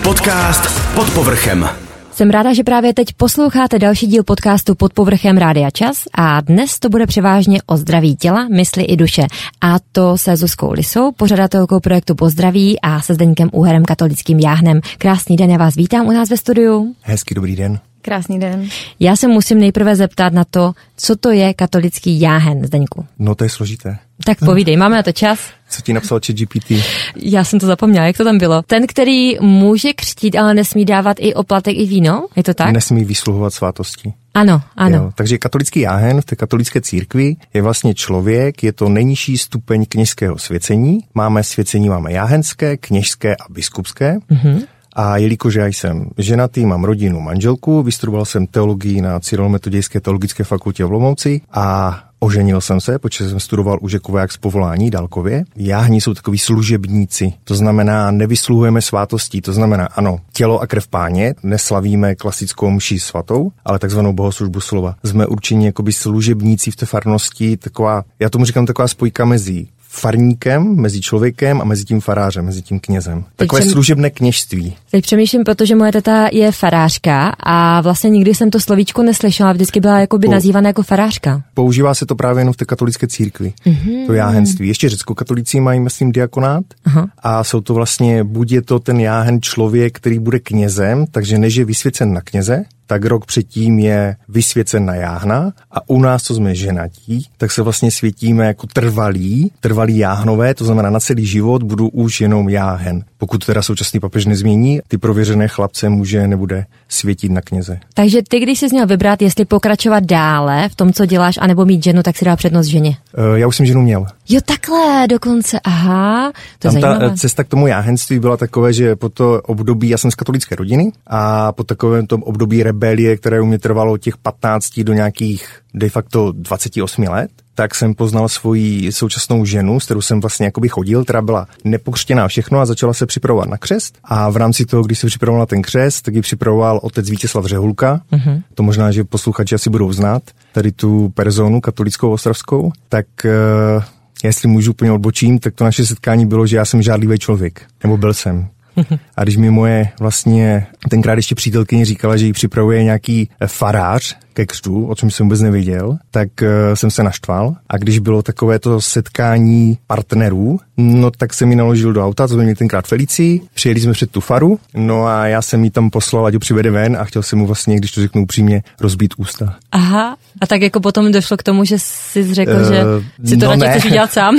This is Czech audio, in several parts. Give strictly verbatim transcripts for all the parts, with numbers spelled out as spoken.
Podcast Pod povrchem. Jsem ráda, že právě teď posloucháte další díl podcastu Pod povrchem Rádia Čas a dnes to bude převážně o zdraví těla, mysli i duše. A to se Zuzkou Lisou, pořadatelkou projektu Pozdraví a se Zdeňkem Úherem, katolickým jáhnem. Krásný den, já vás vítám u nás ve studiu. Hezký dobrý den. Krásný den. Já se musím nejprve zeptat na to, co to je katolický jáhen, Zdeňku. No to je složité. Tak povídej, máme na to čas. Co ti napsal ChatGPT? Já jsem to zapomněla, jak to tam bylo. Ten, který může křtít, ale nesmí dávat i oplatek i víno, je to tak? Nesmí vysluhovat svátostí. Ano, ano. Jo, takže katolický jáhen v té katolické církvi je vlastně člověk, je to nejnižší stupeň kněžského svěcení. Máme svěcení, máme jáhenské, kněžské a biskupské. Mhm. A jelikož já jsem ženatý, mám rodinu, manželku, vystudoval jsem teologii na Cyrilometodějské teologické fakultě v Olomouci a oženil jsem se, protože jsem studoval už jako voják z povolání dálkově. Jáhni jsou takový služebníci, to znamená nevysluhujeme svátostí, to znamená ano, tělo a krev Páně, neslavíme klasickou mši svatou, ale takzvanou bohoslužbu slova. Jsme určeni jakoby služebníci v té farnosti, taková, já tomu říkám taková spojka mezi farníkem, mezi člověkem a mezi tím farářem, mezi tím knězem. Takové přem... služebné kněžství. Teď přemýšlím, protože moje teta je farářka a vlastně nikdy jsem to slovíčko neslyšela, vždycky byla jakoby po... nazývána jako farářka. Používá se to právě jenom v té katolické církvi. Mm-hmm. To jáhenství. Ještě řeckokatolíci mají, myslím, diakonát. Aha. A jsou to vlastně, buď je to ten jáhen člověk, který bude knězem, takže než je vysvěcen na kněze, tak rok předtím je vysvěcen na jáhna a u nás, co jsme ženatí, tak se vlastně světíme jako trvalí, trvalí jáhnové, to znamená na celý život budu už jenom jáhen. Pokud teda současný papež nezmění, ty prověřené chlapce může nebude světit na kněze. Takže ty, když jsi měl vybrat, jestli pokračovat dále v tom, co děláš, anebo mít ženu, tak si dá přednost ženě. Uh, já už jsem ženu měl. Jo, takhle dokonce, aha, to je Tam zajímavé. Ta cesta k tomu jáhenství byla takové, že po to období, já jsem z katolické rodiny a po takovém tom období rebelie, které u mě trvalo od těch patnácti do nějakých de facto dvacet osm let, tak jsem poznal svoji současnou ženu, s kterou jsem vlastně jakoby chodil, která byla nepokřtěná všechno a začala se připravovat na křest. A v rámci toho, když se připravoval na ten křest, tak ji připravoval otec Vítězslav Řehulka. Uh-huh. To možná, že posluchači asi budou znát, tady tu personu katolickou ostravskou. Tak uh, jestli můžu úplně odbočím, tak to naše setkání bylo, že já jsem žádlivý člověk, nebo byl jsem. A když mi moje vlastně tenkrát ještě přítelkyně říkala, že jí připravuje nějaký farář ke křtu, o čem jsem vůbec nevěděl, tak uh, jsem se naštval. A když bylo takové to setkání partnerů, no tak jsem mi naložil do auta, to jsme měli tenkrát Felicii, přijeli jsme před tu faru, no a já jsem jí tam poslal, ať ho přivede ven a chtěl jsem mu vlastně, když to řeknu upřímně, rozbít ústa. Aha, a tak jako potom došlo k tomu, že jsi řekl, uh, že si to no radši chceš udělat sám.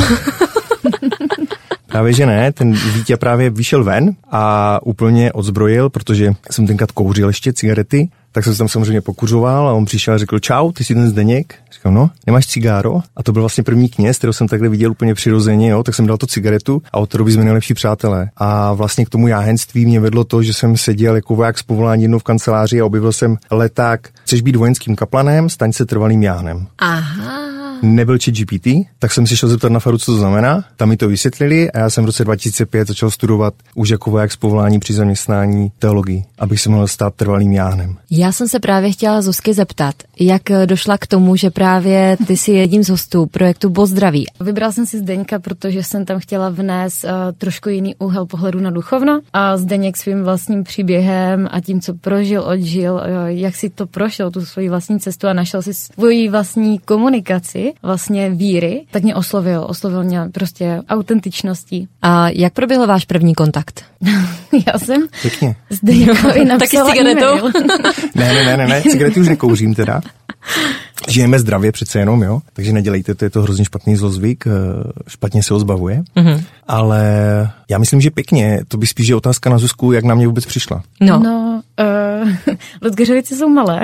Právě že ne, ten Vítě právě vyšel ven a úplně odzbrojil, protože jsem tenkrát kouřil ještě cigarety, tak jsem se tam samozřejmě pokuřoval a on přišel a řekl čau, ty jsi ten Zdeněk? Říkal no, nemáš cigáro? A to byl vlastně první kněz, kterého jsem takhle viděl úplně přirozeně, jo, tak jsem dal to cigaretu a od té doby jsme nejlepší přátelé. A vlastně k tomu jáhenství mě vedlo to, že jsem seděl jako voják z povolání jednou v kanceláři a objevil jsem leták, chceš být vojenským kaplanem, staň se trvalým jáhnem. Aha. Nebyl ChatGPT, tak jsem si šel zeptat na faru, co to znamená. Tam mi to vysvětlili a já jsem v roce dva tisíce pět začal studovat už jako voják z povolání při zaměstnání teologii, abych se mohl stát trvalým jáhnem. Já jsem se právě chtěla Zuzky zeptat, jak došla k tomu, že právě ty jsi jedním z hostů projektu Pozdraví. Vybral jsem si Zdeňka, protože jsem tam chtěla vnést uh, trošku jiný úhel pohledu na duchovno a Zdeněk svým vlastním příběhem a tím, co prožil, odžil, uh, jak si to prošel, tu svoji vlastní cestu a našel si svoji vlastní komunikaci vlastně víry, tak mě oslovil, oslovil mě prostě autentičností. A jak proběhl váš první kontakt? Já jsem Pěkně. Zdeňkovi napsala Taky s cigaretou? ne, ne, ne, ne, ne, cigarety už nekouřím teda. Žijeme zdravě přece jenom, jo, takže nedělejte, to je to hrozně špatný zlozvyk, špatně se ho zbavuje, mm-hmm. ale já myslím, že pěkně, to by spíš je otázka na Zuzku, jak na mě vůbec přišla. No, no uh, Ludgeřovice jsou malé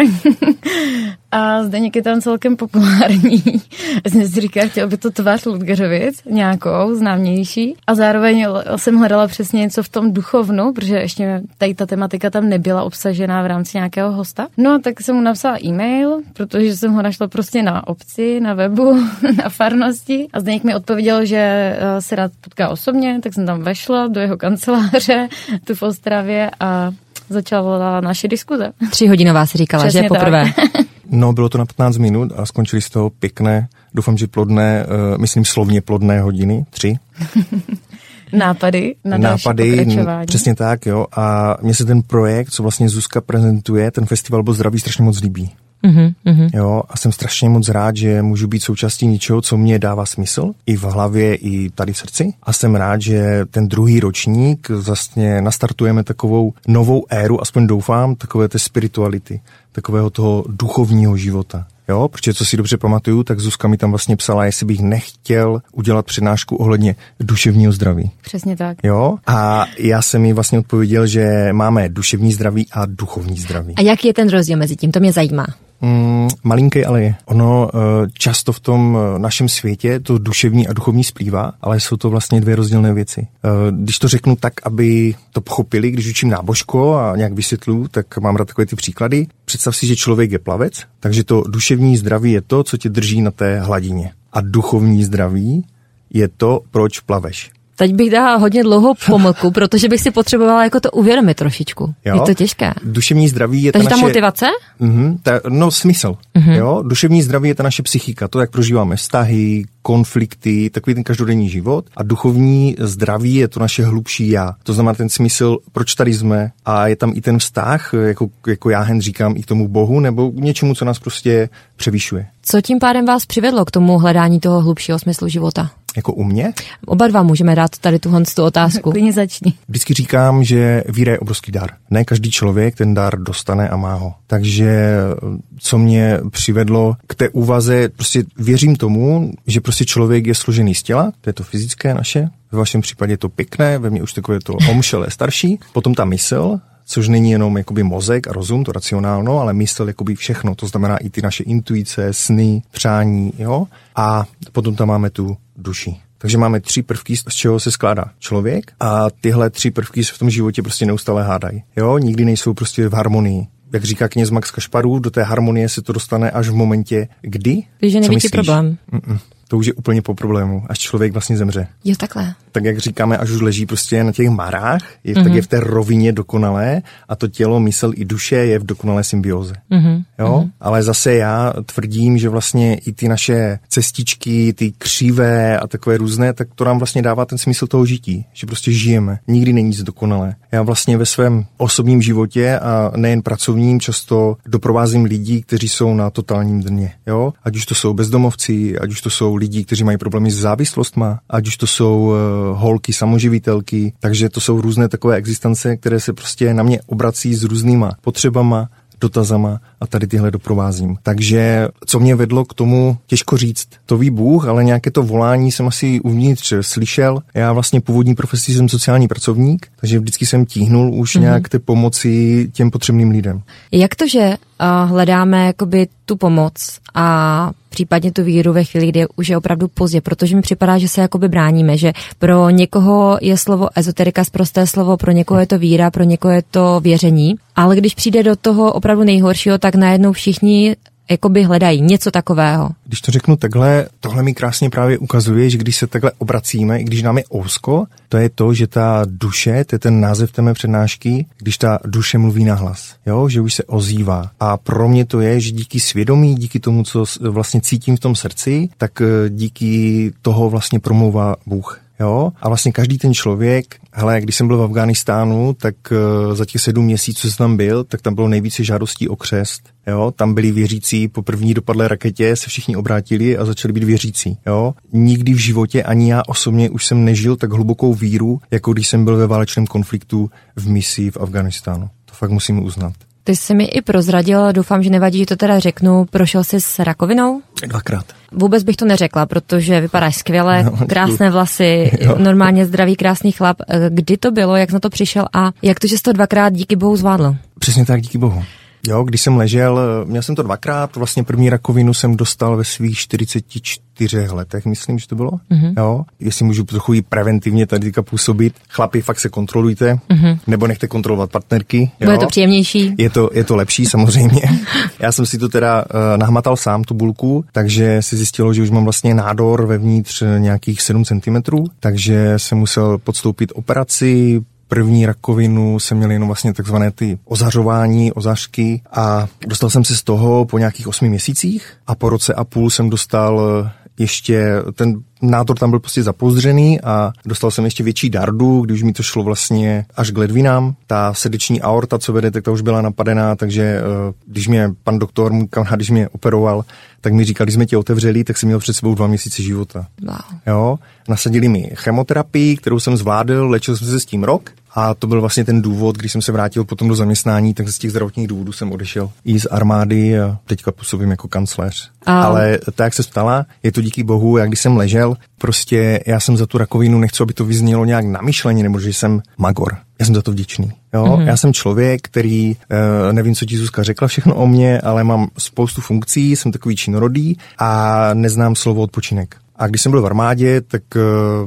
a Zdeněk je tam celkem populární. Já jsem si říkala, chtěla by to tvář Ludgeřovic, nějakou známější a zároveň jsem hledala přesně něco v tom duchovnu, protože ještě tady ta tematika tam nebyla obsažená v rámci nějakého hosta. No, tak jsem mu napsala e-mail, protože jsem ho našla prostě na obci, na webu, na farnosti a Zdeněk mi odpověděl, že se rád potká osobně, tak jsem tam vešla do jeho kanceláře tu v Ostravě a začala naše diskuze. Tři hodinová si říkala, přesně že poprvé. No, bylo to na patnáct minut a skončili z toho pěkné, doufám, že plodné, uh, myslím slovně plodné hodiny, tři. nápady na další nápady, pokračování. Přesně tak, jo. A mně se ten projekt, co vlastně Zuzka prezentuje, ten festival Bod zdraví, strašně moc líbí. Mm-hmm, mm-hmm. Jo, a jsem strašně moc rád, že můžu být součástí něčeho, co mě dává smysl, i v hlavě, i tady v srdci. A jsem rád, že ten druhý ročník vlastně nastartujeme takovou novou éru, aspoň doufám, takové té spirituality, takového toho duchovního života. Jo, protože co si dobře pamatuju, tak Zuzka mi tam vlastně psala, jestli bych nechtěl udělat přednášku ohledně duševního zdraví. Přesně tak. Jo, a já jsem jí vlastně odpověděl, že máme duševní zdraví a duchovní zdraví. A jaký je ten rozdíl mezi tím? To mě zajímá. Mm, malinký, ale je. Ono často v tom našem světě to duševní a duchovní splývá, ale jsou to vlastně dvě rozdílné věci. Když to řeknu tak, aby to pochopili, když učím nábožko a nějak vysvětluju, tak mám rád takové ty příklady. Představ si, že člověk je plavec, takže to duševní zdraví je to, co tě drží na té hladině. A duchovní zdraví je to, proč plaveš. Teď bych dala hodně dlouhou pomlku, protože bych si potřebovala jako to uvědomit trošičku. Jo? Je to těžké. Duševní zdraví je Takže ta naše... ta motivace? Mm-hmm, ta, no smysl. Mm-hmm. Jo? Duševní zdraví je ta naše psychika, to, jak prožíváme vztahy, konflikty, takový ten každodenní život. A duchovní zdraví je to naše hlubší já. To znamená ten smysl, proč tady jsme, a je tam i ten vztah, jako, jako já hen říkám, i k tomu Bohu, nebo k něčemu, co nás prostě převyšuje. Co tím pádem vás přivedlo k tomu hledání toho hlubšího smyslu života? Jako u mě? Oba dva můžeme dát tady tuhle tu otázku. Klidně začni. Vždycky říkám, že víra je obrovský dar. Ne každý člověk ten dar dostane a má ho. Takže co mě přivedlo k té úvaze, prostě věřím tomu, že prostě člověk je složený z těla, to je to fyzické naše, ve vašem případě je to pěkné, ve mně už takové to omšelé starší, potom ta mysl, což není jenom jakoby mozek a rozum, to racionálno, ale mysl jakoby všechno, to znamená i ty naše intuice, sny, přání, jo, a potom tam máme tu duši. Takže máme tři prvky, z čeho se skládá člověk, a tyhle tři prvky se v tom životě prostě neustále hádají. Jo, nikdy nejsou prostě v harmonii. Jak říká kněz Max Kašparů, do té harmonie se to dostane až v momentě, kdy? Když je největší problém. Mm-mm. To už je úplně po problému, až člověk vlastně zemře. Jo, takhle. Tak jak říkáme, až už leží prostě na těch marách, je, mm-hmm. tak je v té rovině dokonalé a to tělo, mysl i duše je v dokonalé symbioze. Mm-hmm. Jo? Mm-hmm. Ale zase já tvrdím, že vlastně i ty naše cestičky, ty křivé a takové různé, tak to nám vlastně dává ten smysl toho žití, že prostě žijeme. Nikdy není nic dokonalé. Já vlastně ve svém osobním životě a nejen pracovním často doprovázím lidí, kteří jsou na totálním dně. Jo? Ať už to jsou bezdomovci, ať už to jsou lidi, kteří mají problémy s závislostma, ať už to jsou uh, holky, samoživitelky, takže to jsou různé takové existence, které se prostě na mě obrací s různýma potřebama, dotazama a tady tyhle doprovázím. Takže co mě vedlo k tomu, těžko říct, to ví Bůh, ale nějaké to volání jsem asi uvnitř slyšel. Já vlastně původní profesí jsem sociální pracovník, takže vždycky jsem tíhnul už mm-hmm. nějak té pomoci těm potřebným lidem. Jak to, že uh, hledáme jakoby tu pomoc a případně tu víru ve chvíli, kdy už je opravdu pozdě, protože mi připadá, že se jakoby bráníme, že pro někoho je slovo ezoterika sprosté slovo, pro někoho je to víra, pro někoho je to věření, ale když přijde do toho opravdu nejhoršího, tak najednou všichni jakoby hledají něco takového. Když to řeknu takhle, tohle mi krásně právě ukazuje, že když se takhle obracíme, i když nám je ousko, to je to, že ta duše, to je ten název té mé přednášky, když ta duše mluví nahlas, jo, že už se ozývá. A pro mě to je, že díky svědomí, díky tomu, co vlastně cítím v tom srdci, tak díky toho vlastně promlouvá Bůh. Jo? A vlastně každý ten člověk, hele, když jsem byl v Afghánistánu, tak uh, za těch sedm měsíců, co jsem tam byl, tak tam bylo nejvíce žádostí o křest. Jo? Tam byli věřící, po první dopadlé raketě se všichni obrátili a začali být věřící. Jo? Nikdy v životě, ani já osobně už jsem nežil tak hlubokou víru, jako když jsem byl ve válečném konfliktu v misi v Afghánistánu. To fakt musím uznat. Ty jsi mi i prozradil, doufám, že nevadí, že to teda řeknu, prošel jsi s rakovinou? Dvakrát. Vůbec bych to neřekla, protože vypadáš skvěle, no, krásné vlasy, jo. Normálně zdravý, krásný chlap. Kdy to bylo, jak na to přišel a jak to, že jsi to dvakrát díky Bohu zvládl? Přesně tak, díky Bohu. Jo, když jsem ležel, měl jsem to dvakrát, vlastně první rakovinu jsem dostal ve svých čtyřiceti čtyřech letech, myslím, že to bylo. Mm-hmm. Jo, jestli můžu trochu i preventivně tady teďka působit. Chlapi, fakt se kontrolujte, mm-hmm. nebo nechte kontrolovat partnerky. Jo. Bude to příjemnější? Je to, je to lepší, samozřejmě. Já jsem si to teda uh, nahmatal sám, tu bulku, takže se zjistilo, že už mám vlastně nádor vevnitř nějakých sedm centimetrů, takže jsem musel podstoupit operaci. První rakovinu jsem měl jenom vlastně takzvané ty ozařování, ozařky a dostal jsem se z toho po nějakých osmi měsících a po roce a půl jsem dostal ještě ten nádor tam byl prostě zapouzdřený a dostal jsem ještě větší dardu, když mi to šlo vlastně až k ledvinám. Ta srdeční aorta, co vede, tak ta už byla napadená, takže když mě pan doktor, můj kamarád, když mě operoval, tak mi říkal, když jsme tě otevřeli, tak jsem měl před sebou dva měsíce života. Wow. Jo, nasadili mi chemoterapii, kterou jsem zvládl, léčil jsem se s tím rok a to byl vlastně ten důvod, když jsem se vrátil potom do zaměstnání, tak z těch zdravotních důvodů jsem odešel i z armády a teďka působím jako kancléř. A... Ale tak, jak se stala, je to díky bohu, jak když jsem ležel, prostě já jsem za tu rakovinu, nechci, aby to vyznělo nějak namyšleně, nebo že jsem magor. Já jsem za to vděčný. Jo? Mm-hmm. Já jsem člověk, který, nevím, co ti Zuzka řekla všechno o mně, ale mám spoustu funkcí, jsem takový činorodý a neznám slovo odpočinek. A když jsem byl v armádě, tak uh,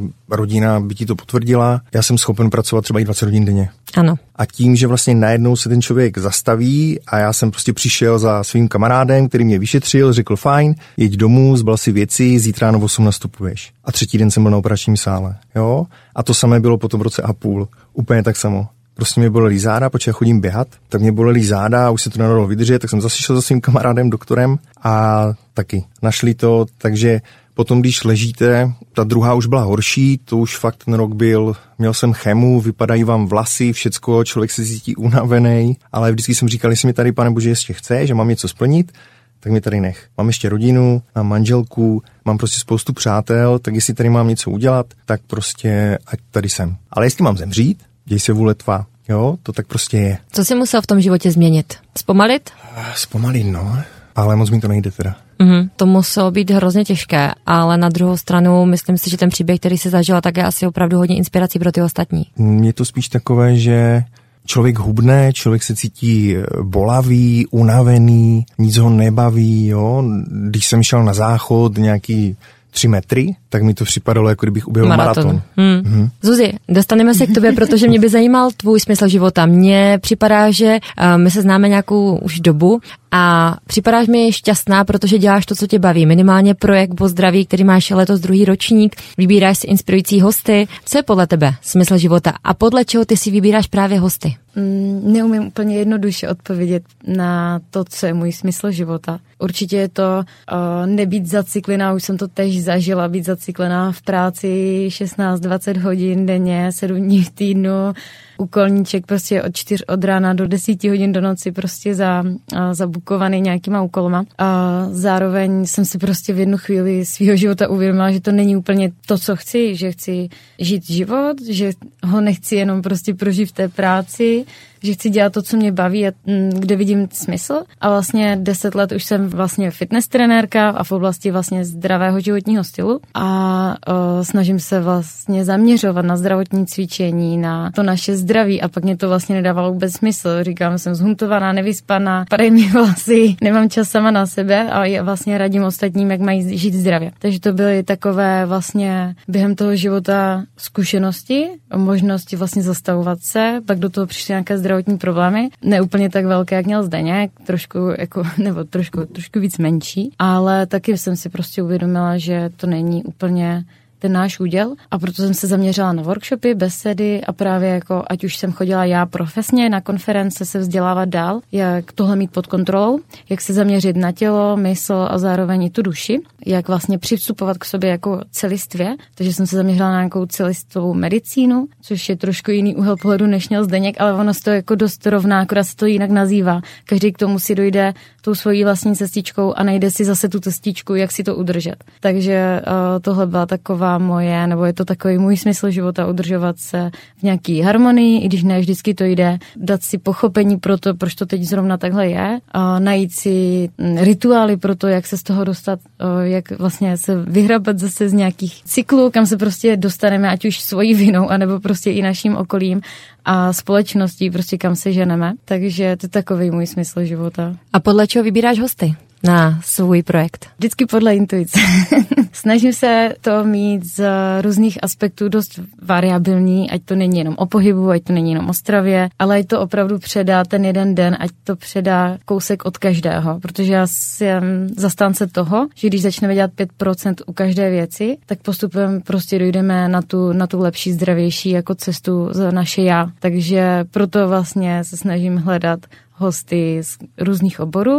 rodina by ti to potvrdila. Já jsem schopen pracovat třeba i dvacet hodin denně. Ano. A tím, že vlastně najednou se ten člověk zastaví a já jsem prostě přišel za svým kamarádem, který mě vyšetřil, řekl fajn, jeď domů, zbal si věci, zítra ráno v osm nastupuješ. A třetí den jsem byl na operačním sále. Jo? A to samé bylo potom v roce a půl. Úplně tak samo. Prostě mě bolely záda, protože já chodím běhat, tak mě bolely záda a už se to nedalo vydržet, tak jsem zase šel za svým kamarádem, doktorem a taky našli to, takže potom, když ležíte, ta druhá už byla horší, to už fakt ten rok byl, měl jsem chemu, vypadají vám vlasy, všecko, člověk se cítí unavený, ale vždycky jsem říkal, jestli mi tady, Pane Bože, ještě chce, že mám něco splnit, tak mi tady nech. Mám ještě rodinu, mám manželku, mám prostě spoustu přátel, tak jestli tady mám něco udělat, tak prostě ať tady jsem. Ale jestli mám zemřít, děj se vůle tvá. Jo, to tak prostě je. Co jsi musel v tom životě změnit? Zpomalit? Zpomalit, no, ale moc mi to nejde teda. Mm-hmm. To muselo být hrozně těžké, ale na druhou stranu myslím si, že ten příběh, který jsi zažila, tak je asi opravdu hodně inspirací pro ty ostatní. Je to spíš takové, že člověk hubne, člověk se cítí bolavý, unavený, nic ho nebaví, jo. Když jsem šel na záchod nějaký tři metry, tak mi to připadalo, jako kdybych uběhl maraton. maraton. Hmm. Hmm. Zuzi, dostaneme se k tobě, protože mě by zajímal tvůj smysl života. Mně připadá, že uh, my se známe nějakou už dobu a připadáš mi šťastná, protože děláš to, co tě baví. Minimálně projekt Pozdraví, který máš letos druhý ročník, vybíráš si inspirující hosty. Co je podle tebe smysl života a podle čeho ty si vybíráš právě hosty? Mm, neumím úplně jednoduše odpovědět na to, co je můj smysl života. Určitě je to uh, nebýt zaciklená, už jsem to tež zažila, být zaciklená v práci šestnáct dvacet hodin denně, sedm dní v týdnu, úkolníček prostě od čtyř od rána do desíti hodin do noci prostě za, zabukovaný nějakýma úkolama. A zároveň jsem si prostě v jednu chvíli svýho života uvědomila, že to není úplně to, co chci, že chci žít život, že ho nechci jenom prostě prožít v té práci, že chci dělat to, co mě baví a kde vidím smysl. A vlastně deset let už jsem vlastně fitness trenérka a v oblasti vlastně zdravého životního stylu a o, snažím se vlastně zaměřovat na zdravotní cvičení, na to naše zdraví a pak mě to vlastně nedávalo vůbec smysl. Říkám, jsem zhuntovaná, nevyspaná, padají mi vlasy, nemám čas sama na sebe a já vlastně radím ostatním, jak mají žít zdravě. Takže to byly takové vlastně během toho života zkušenosti, možnosti vlastně zastavovat se, pak do toho přišly nějaké zdravotní problémy, ne úplně tak velké, jak měl Zdeněk, trošku jako, nebo trošku, trošku víc menší, ale taky jsem si prostě uvědomila, že to není úplně ten náš úděl a proto jsem se zaměřila na workshopy, besedy a právě jako, ať už jsem chodila já profesně na konference se vzdělávat dál, jak tohle mít pod kontrolou, jak se zaměřit na tělo, mysl a zároveň i tu duši, jak vlastně přistupovat k sobě jako celistvě, takže jsem se zaměřila na nějakou celistvou medicínu, což je trošku jiný úhel pohledu, než měl Zdeněk, ale ono se to jako dost rovná, akorát se to jinak nazývá. Každý k tomu si dojde tou svojí vlastní cestičkou a najde si zase tu cestičku, jak si to udržet. Takže uh, tohle byla taková moje, nebo je to takový můj smysl života, udržovat se v nějaký harmonii, i když ne vždycky to jde, dát si pochopení pro to, proč to teď zrovna takhle je, a najít si rituály pro to, jak se z toho dostat, jak vlastně se vyhrabat zase z nějakých cyklů, kam se prostě dostaneme, ať už svojí vinou, anebo prostě i naším okolím a společností, prostě kam se ženeme. Takže to je takový můj smysl života. A podle čeho vybíráš hosty na svůj projekt? Vždycky podle intuice. Snažím se to mít z různých aspektů dost variabilní, ať to není jenom o pohybu, ať to není jenom o stravě, ale ať to opravdu předá ten jeden den, ať to předá kousek od každého, protože já jsem zastánce toho, že když začneme dělat pět procent u každé věci, tak postupem prostě dojdeme na tu, na tu lepší, zdravější jako cestu za naše já. Takže proto vlastně se snažím hledat hosty z různých oborů,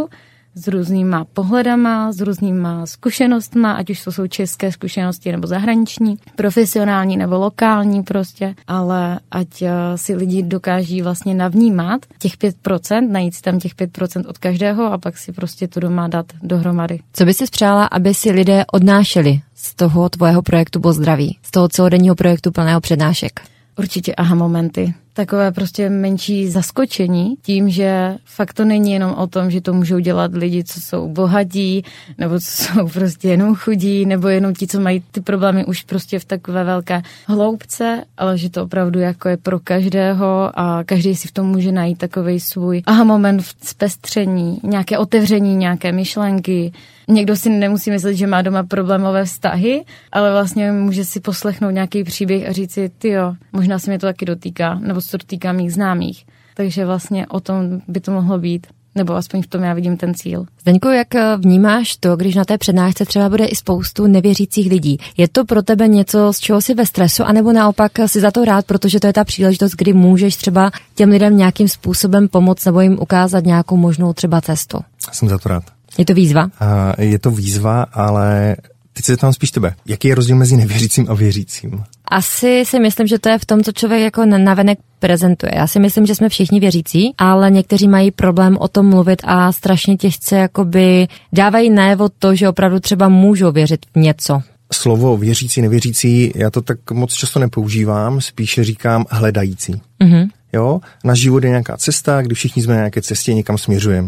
s různýma pohledama, s různýma zkušenostma, ať už to jsou české zkušenosti nebo zahraniční, profesionální nebo lokální prostě, ale ať si lidi dokáží vlastně navnímat těch pět procent, najít si tam těch pět procent od každého a pak si prostě to doma dát dohromady. Co by si přála, aby si lidé odnášeli z toho tvého projektu Pozdraví, z toho celodenního projektu plného přednášek? Určitě aha momenty. Takové prostě menší zaskočení tím, že fakt to není jenom o tom, že to můžou dělat lidi, co jsou bohatí, nebo co jsou prostě jenom chudí, nebo jenom ti, co mají ty problémy už prostě v takové velké hloubce, ale že to opravdu jako je pro každého a každý si v tom může najít takovej svůj aha moment v zpestření, nějaké otevření, nějaké myšlenky. Někdo si nemusí myslet, že má doma problémové vztahy, ale vlastně může si poslechnout nějaký příběh a říct si, tyjo, možná se mě to taky dotýká, nebo se to dotýká mých známých. Takže vlastně o tom by to mohlo být. Nebo aspoň v tom já vidím ten cíl. Zdeňku, jak vnímáš to, když na té přednášce třeba bude i spoustu nevěřících lidí? Je to pro tebe něco, z čeho jsi ve stresu, anebo naopak si za to rád, protože to je ta příležitost, kdy můžeš třeba těm lidem nějakým způsobem pomoct nebo jim ukázat nějakou možnou třeba cestu? Jsem za to rád. Je to výzva? A je to výzva, ale teď se tam spíš tebe. Jaký je rozdíl mezi nevěřícím a věřícím? Asi si myslím, že to je v tom, co člověk jako navenek prezentuje. Já si myslím, že jsme všichni věřící, ale někteří mají problém o tom mluvit a strašně těžce jakoby dávají najevo to, že opravdu třeba můžou věřit v něco. Slovo věřící, nevěřící, já to tak moc často nepoužívám, spíše říkám hledající. Mhm. Jo, náš život je nějaká cesta, kdy všichni jsme na nějaké cestě, někam směřujeme.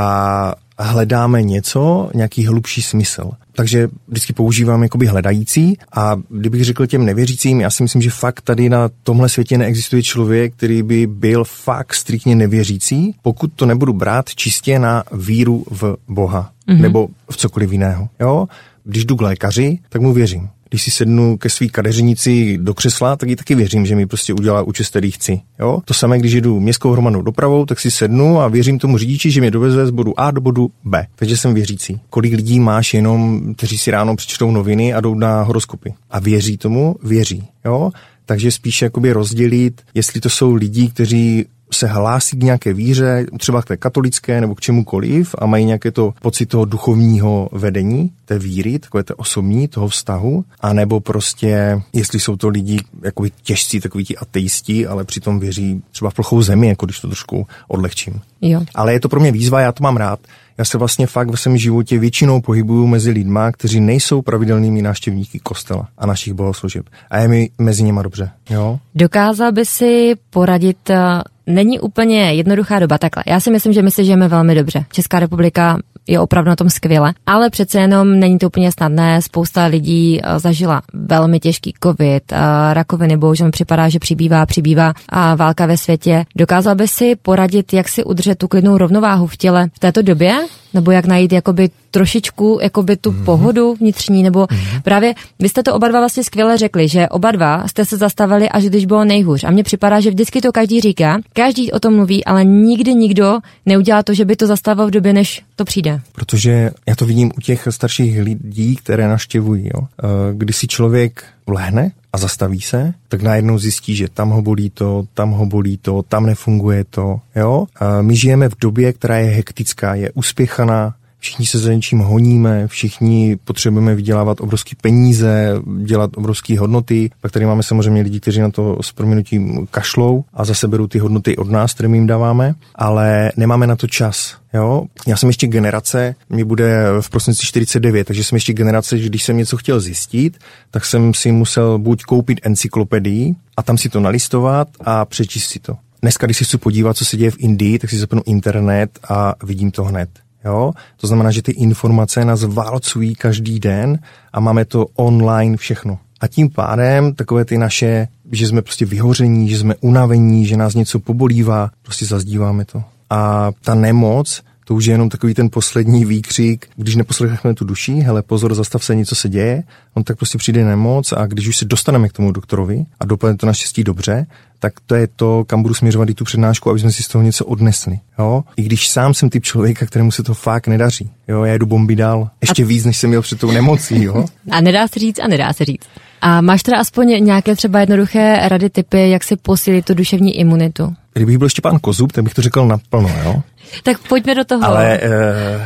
A hledáme něco, nějaký hlubší smysl. Takže vždycky používám jakoby hledající a kdybych řekl těm nevěřícím, já si myslím, že fakt tady na tomhle světě neexistuje člověk, který by byl fakt striktně nevěřící, pokud to nebudu brát čistě na víru v Boha mm-hmm. nebo v cokoliv jiného. Jo? Když jdu k lékaři, tak mu věřím. Když si sednu ke svý kadeřnici do křesla, tak ji taky věřím, že mi prostě udělá účest, který chci. Jo? To samé, když jedu městskou hromadnou dopravou, tak si sednu a věřím tomu řidiči, že mě doveze z bodu A do bodu B. Takže jsem věřící. Kolik lidí máš jenom, kteří si ráno přečtou noviny a jdou na horoskopy. A věří tomu? Věří. Jo? Takže spíše jakoby rozdělit, jestli to jsou lidi, kteří se hlásí k nějaké víře, třeba k té katolické nebo k čemukoliv a mají nějaké to pocit toho duchovního vedení, té víry, takové té osobní, toho vztahu, anebo prostě, jestli jsou to lidi jakoby těžcí, takoví ti ateisti, ale přitom věří třeba v plochou zemi, jako když to trošku odlehčím. Jo. Ale je to pro mě výzva, já to mám rád. Já se vlastně fakt ve svém životě většinou pohybuju mezi lidma, kteří nejsou pravidelnými návštěvníky kostela a našich bohoslužeb. A je mi mezi nimi dobře. Jo? Dokázal by si poradit, není úplně jednoduchá doba takhle. Já si myslím, že my si žijeme velmi dobře. Česká republika je opravdu na tom skvěle, ale přece jenom není to úplně snadné. Spousta lidí zažila velmi těžký covid, rakoviny, bohužel mi připadá, že přibývá, přibývá a válka ve světě. Dokázal by si poradit, jak si udržet tu klidnou rovnováhu v těle v této době? Nebo jak najít jakoby trošičku jakoby tu mm-hmm. pohodu vnitřní, nebo mm-hmm. právě vy jste to oba dva vlastně skvěle řekli, že oba dva jste se zastavili, až když bylo nejhůř. A mně připadá, že vždycky to každý říká, každý o tom mluví, ale nikdy nikdo neudělá to, že by to zastavil v době, než to přijde. Protože já to vidím u těch starších lidí, které naštěvují. Jo? Když si člověk vlehne a zastaví se, tak najednou zjistí, že tam ho bolí to, tam ho bolí to, tam nefunguje to. Jo? A my žijeme v době, která je hektická, je uspěchaná, všichni se za něčím honíme, všichni potřebujeme vydělávat obrovské peníze, dělat obrovské hodnoty. Pak tady máme samozřejmě lidi, kteří na to s prominutím kašlou a zase berou ty hodnoty od nás, které my jim dáváme, ale nemáme na to čas. Jo? Já jsem ještě generace, mě bude v prosinci čtyřicet devět, takže jsem ještě generace, že když jsem něco chtěl zjistit, tak jsem si musel buď koupit encyklopedii a tam si to nalistovat a přečíst si to. Dneska, když si chci podívat, co se děje v Indii, tak si zapnu internet a vidím to hned. Jo? To znamená, že ty informace nás válcují každý den a máme to online všechno. A tím pádem takové ty naše, že jsme prostě vyhoření, že jsme unavení, že nás něco pobolívá, prostě zazdíváme to. A ta nemoc, to už je jenom takový ten poslední výkřik, když neposlechneme tu duši, hele pozor, zastav se, něco se děje, on tak prostě přijde nemoc a když už se dostaneme k tomu doktorovi a dopadne to naštěstí dobře, tak to je to, kam budu směřovat i tu přednášku, aby jsme si z toho něco odnesli. Jo? I když sám jsem typ člověka, kterému se to fakt nedaří. Jo? Já jedu bomby dál, ještě a... víc, než jsem měl před tou nemocí. Jo? A nedá se říct a nedá se říct. A máš teda aspoň nějaké třeba jednoduché rady, tipy, jak si posílit tu duševní imunitu? Kdybych byl ještě pán Kozub, tak bych to řekl naplno, jo? Tak pojďme do toho. Ale e,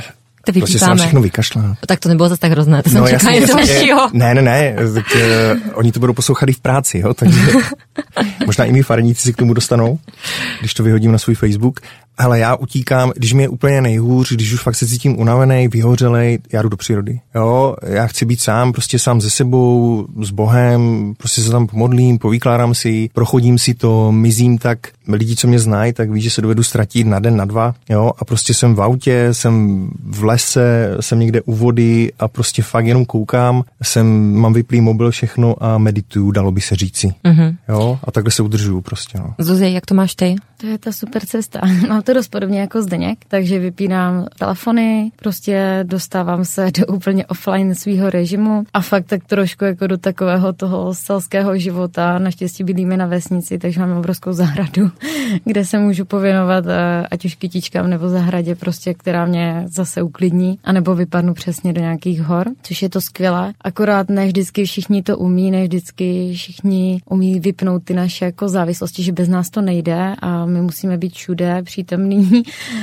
To prostě se na všechno vykašlá. Tak to nebylo zase tak hrozné, to jsem no, čekala něco horšího. Ne, ne, ne, tak, uh, oni to budou poslouchat i v práci, jo, takže možná i mý farníci si k tomu dostanou, když to vyhodím na svůj Facebook. Hele, já utíkám, když mi je úplně nejhůř, když už fakt se cítím unavený, vyhořelej, já jdu do přírody. Jo, já chci být sám, prostě sám se sebou, s Bohem, prostě se tam pomodlím, povykládám si, prochodím si to, mizím tak. Lidi, co mě znají, tak ví, že se dovedu ztratit na den, na dva, jo, a prostě jsem v autě, jsem v lese, jsem někde u vody a prostě fakt jenom koukám, jsem, mám vyplý mobil všechno a medituju, dalo by se říci. Mm-hmm. Jo, a takhle se udržuju prostě, no. Zuzi, jak to máš ty? To je ta super cesta. Mám to dost podobně jako Zdeněk, takže vypínám telefony, prostě dostávám se do úplně offline svýho režimu a fakt tak trošku jako do takového toho selského života. Naštěstí bydlíme na vesnici, takže máme obrovskou zahradu, kde se můžu pověnovat ať už kytičkám nebo zahradě, prostě, která mě zase uklidní, anebo vypadnu přesně do nějakých hor, což je to skvělé. Akorát ne vždycky všichni to umí, ne vždycky všichni umí vypnout ty naše jako závislosti, že bez nás to nejde a my musíme být všude přítomní.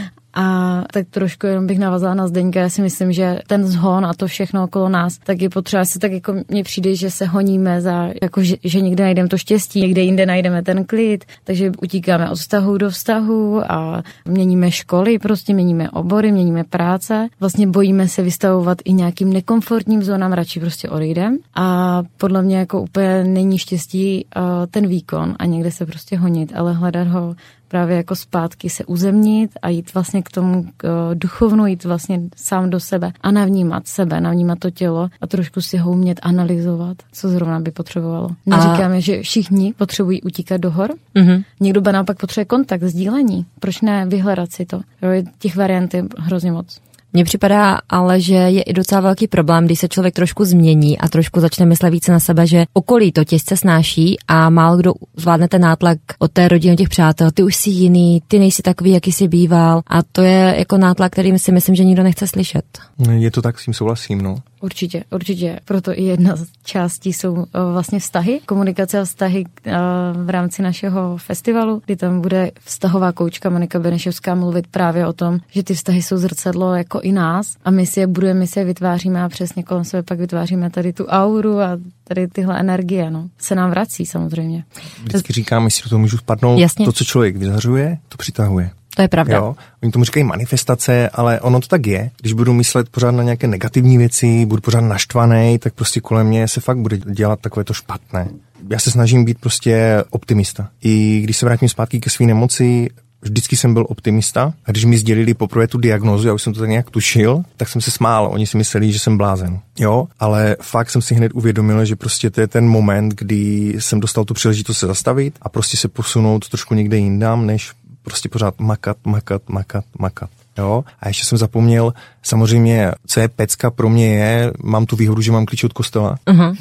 A tak trošku jenom bych navazala na Zdeňka, já si myslím, že ten zhon a to všechno okolo nás, tak je potřeba se tak jako mně přijde, že se honíme za, jako že, že někde najdeme to štěstí, někde jinde najdeme ten klid, takže utíkáme od vztahu do vztahu a měníme školy, prostě měníme obory, měníme práce, vlastně bojíme se vystavovat i nějakým nekomfortním zónám, radši prostě odejdem a podle mě jako úplně není štěstí uh, ten výkon a někde se prostě honit, ale hledat ho právě jako zpátky se uzemnit a jít vlastně k tomu k duchovnu, jít vlastně sám do sebe a navnímat sebe, navnímat to tělo a trošku si ho umět analyzovat, co zrovna by potřebovalo. Neříkáme, a... že všichni potřebují utíkat do hor. Mm-hmm. Někdo by naopak potřebuje kontakt, sdílení. Proč ne vyhledat si to? Jo, těch variant je hrozně moc. Mně připadá ale, že je i docela velký problém, když se člověk trošku změní a trošku začne myslet více na sebe, že okolí to těžce snáší a málo kdo zvládne ten nátlak od té rodiny, těch přátel. Ty už jsi jiný, ty nejsi takový, jaký jsi býval a to je jako nátlak, který si myslím, že nikdo nechce slyšet. Je to tak, s tím souhlasím, no. Určitě, určitě. Proto i jedna z částí jsou uh, vlastně vztahy, komunikace a vztahy uh, v rámci našeho festivalu, kdy tam bude vztahová koučka Monika Benešovská mluvit právě o tom, že ty vztahy jsou zrcadlo jako i nás a my si je budujeme, my si je vytváříme a přesně kolem sebe pak vytváříme tady tu auru a tady tyhle energie, no. Se nám vrací samozřejmě. Vždycky říkám, jestli do toho můžu vpadnout, jasně. To, co člověk vyzařuje, to přitahuje. To je pravda. Jo, oni tomu říkají manifestace, ale ono to tak je. Když budu myslet pořád na nějaké negativní věci, budu pořád naštvaný, tak prostě kolem mě se fakt bude dělat takové to špatné. Já se snažím být prostě optimista. I když se vrátím zpátky ke své nemoci, vždycky jsem byl optimista a když mi sdělili poprvé tu diagnózu, já už jsem to tak nějak tušil, tak jsem se smál. Oni si mysleli, že jsem blázen. Jo, ale fakt jsem si hned uvědomil, že prostě to je ten moment, kdy jsem dostal tu příležitost se zastavit a prostě se posunout trošku někde jindám, než prostě pořád makat, makat, makat, makat. Jo? A ještě jsem zapomněl, samozřejmě, co je pecka pro mě je, mám tu výhodu, že mám klíč od kostela. Uh-huh.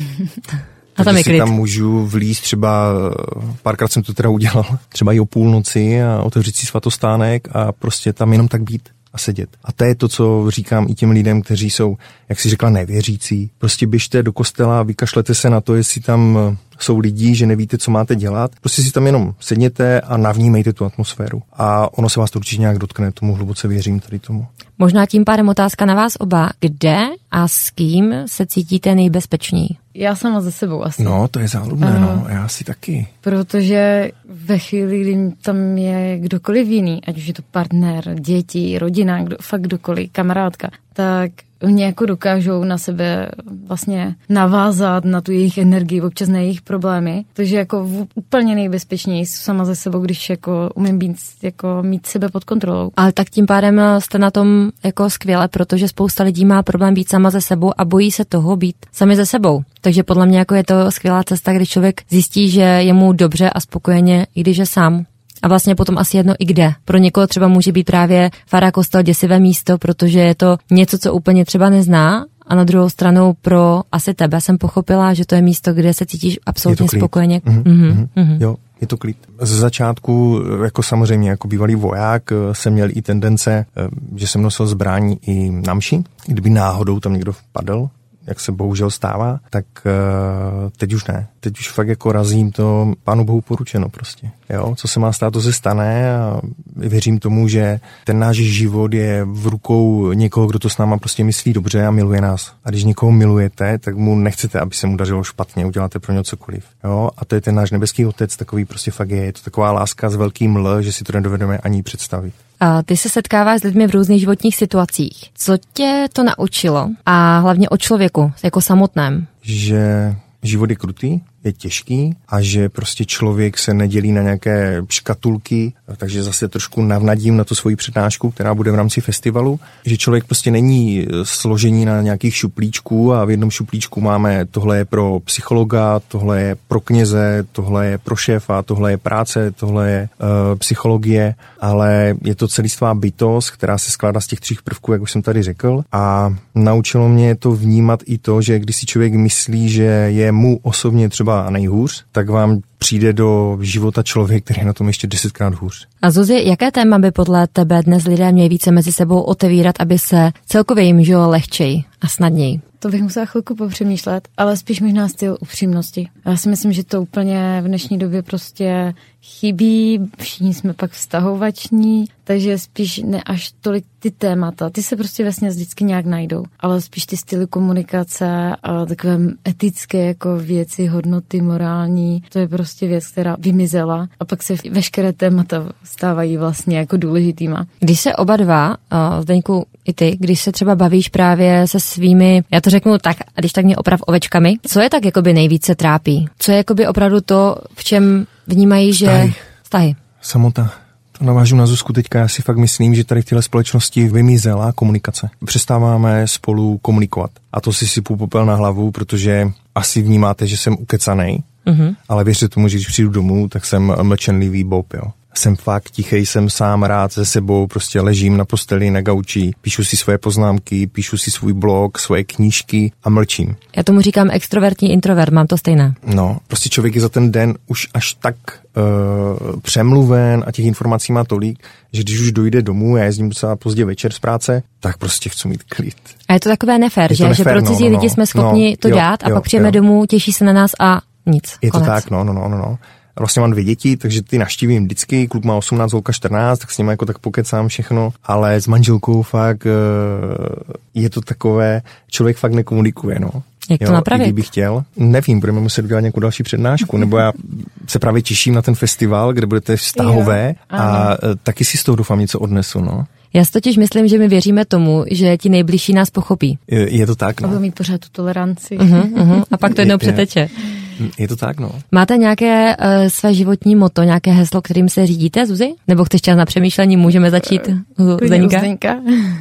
A tam je klid. Tam můžu vlízt třeba, párkrát jsem to teda udělal, třeba i o půlnoci a otevřít si svatostánek a prostě tam jenom tak být a sedět. A to je to, co říkám i těm lidem, kteří jsou, jak si řekla, nevěřící. Prostě běžte do kostela, vykašlete se na to, jestli tam jsou lidi, že nevíte, co máte dělat. Prostě si tam jenom sedněte a navnímejte tu atmosféru. A ono se vás to určitě nějak dotkne, tomu hluboce věřím tady tomu. Možná tím pádem otázka na vás oba. Kde a s kým se cítíte nejbezpečněji? Já sama ze sebou asi. No, to je záludné, uh, no, já si taky. Protože ve chvíli, kdy tam je kdokoliv jiný, ať už je to partner, děti, rodina, kdo, fakt kdokoliv, kamarádka, tak mě jako dokážou na sebe vlastně navázat na tu jejich energii, občas na jejich problémy. Takže jako v, úplně nejbezpečněji sama ze sebou, když jako umím být, jako mít sebe pod kontrolou. Ale tak tím pádem jste na tom jako skvěle, protože spousta lidí má problém být sama ze sebou a bojí se toho být sami ze sebou. Takže podle mě jako je to skvělá cesta, když člověk zjistí, že je mu dobře a spokojeně, i když je sám. A vlastně potom asi jedno i kde. Pro někoho třeba může být právě fara, kostel děsivé místo, protože je to něco, co úplně třeba nezná. A na druhou stranu pro asi tebe jsem pochopila, že to je místo, kde se cítíš absolutně spokojeně. Mm-hmm, mm-hmm. Mm-hmm. Jo, je to klid. Ze začátku, jako samozřejmě jako bývalý voják, jsem měl i tendence, že jsem nosil zbraň i na mši. Kdyby náhodou tam někdo vpadl, jak se bohužel stává, tak uh, teď už ne. Teď už fakt jako razím to Pánu Bohu poručeno prostě. Jo? Co se má stát, to se stane a věřím tomu, že ten náš život je v rukou někoho, kdo to s náma prostě myslí dobře a miluje nás. A když někoho milujete, tak mu nechcete, aby se mu dařilo špatně, uděláte pro něj cokoliv. Jo? A to je ten náš nebeský otec, takový prostě fakt je. Je to taková láska s velkým L, že si to nedovedeme ani představit. A ty se setkáváš s lidmi v různých životních situacích. Co tě to naučilo? A hlavně o člověku, jako samotném? Že život je krutý, je těžký a že prostě člověk se nedělí na nějaké škatulky, takže zase trošku navnadím na tu svoji přednášku, která bude v rámci festivalu, že člověk prostě není složení na nějakých šuplíčků a v jednom šuplíčku máme tohle je pro psychologa, tohle je pro kněze, tohle je pro šéfa, tohle je práce, tohle je uh, psychologie, ale je to celistvá bytost, která se skládá z těch třech prvků, jak už jsem tady řekl, a naučilo mě to vnímat i to, že když si člověk myslí, že je mu osobně třeba a nejhůř, tak vám přijde do života člověk, který je na tom ještě desetkrát hůř. A Zuzi, jaké téma by podle tebe dnes lidé měli více mezi sebou otevírat, aby se celkově jim žilo lehčej a snadněji? To bych musela chvilku popřemýšlet, ale spíš možná styl upřímnosti. Já si myslím, že to úplně v dnešní době prostě chybí, všichni jsme pak vztahovační, takže spíš ne až tolik ty témata, ty se prostě vlastně vždycky nějak najdou, ale spíš ty styly komunikace a takové etické jako věci, hodnoty, morální, to je prostě věc, která vymizela a pak se veškeré témata stávají vlastně jako důležitýma. Když se oba dva, Zdeňku i ty, když se třeba bavíš právě se svými, já to řeknu tak, a když tak mě oprav ovečkami, co je tak jakoby nejvíce trápí? Co je jakoby opravdu to, v čem vnímají, že... Vztahy. Vztahy. Samota. To navážu na Zuzku teďka, já si fakt myslím, že tady v téhle společnosti vymizela komunikace. Přestáváme spolu komunikovat. A to si sypu popel na hlavu, protože asi vnímáte, že jsem ukecanej, mm-hmm. ale věřte tomu, že když přijdu domů, tak jsem mlčenlivý bob, jo. Jsem fakt tichej, jsem sám rád se sebou, prostě ležím na posteli, na gauči, píšu si svoje poznámky, píšu si svůj blog, svoje knížky a mlčím. Já tomu říkám extrovertní introvert, mám to stejné. No, prostě člověk je za ten den už až tak uh, přemluven a těch informací má tolik, že když už dojde domů, já jezdím docela pozdě večer z práce, tak prostě chci mít klid. A je to takové nefér, že? Nefér, že pro cizí no, no, lidi jsme schopni no, to jo, dělat a jo, pak přijeme jo. domů, těší se na nás a nic. Je konec. to tak, no, no, no, no, no. Vlastně mám dvě děti, takže ty navštívím vždycky, kluk má osmnáct, holka čtrnáct, tak s nimi jako tak pokecám všechno, ale s manželkou fakt je to takové, člověk fakt nekomunikuje, no. Jak to jo, napravit? I kdybych chtěl, nevím, budeme muset udělat nějakou další přednášku, nebo já se právě těším na ten festival, kde budete vztahové jo, a taky si z toho doufám něco odnesu, no. Já si totiž myslím, že my věříme tomu, že ti nejbližší nás pochopí. Je, je to tak, no. A budu mít pořád tu toleranci. Uh-huh, uh-huh. A pak to jednou přeteče. Je to tak, no. Máte nějaké uh, své životní motto, nějaké heslo, kterým se řídíte, Zuzi? Nebo chceš čas na přemýšlení, můžeme začít u Zdeňka? Zdeňka.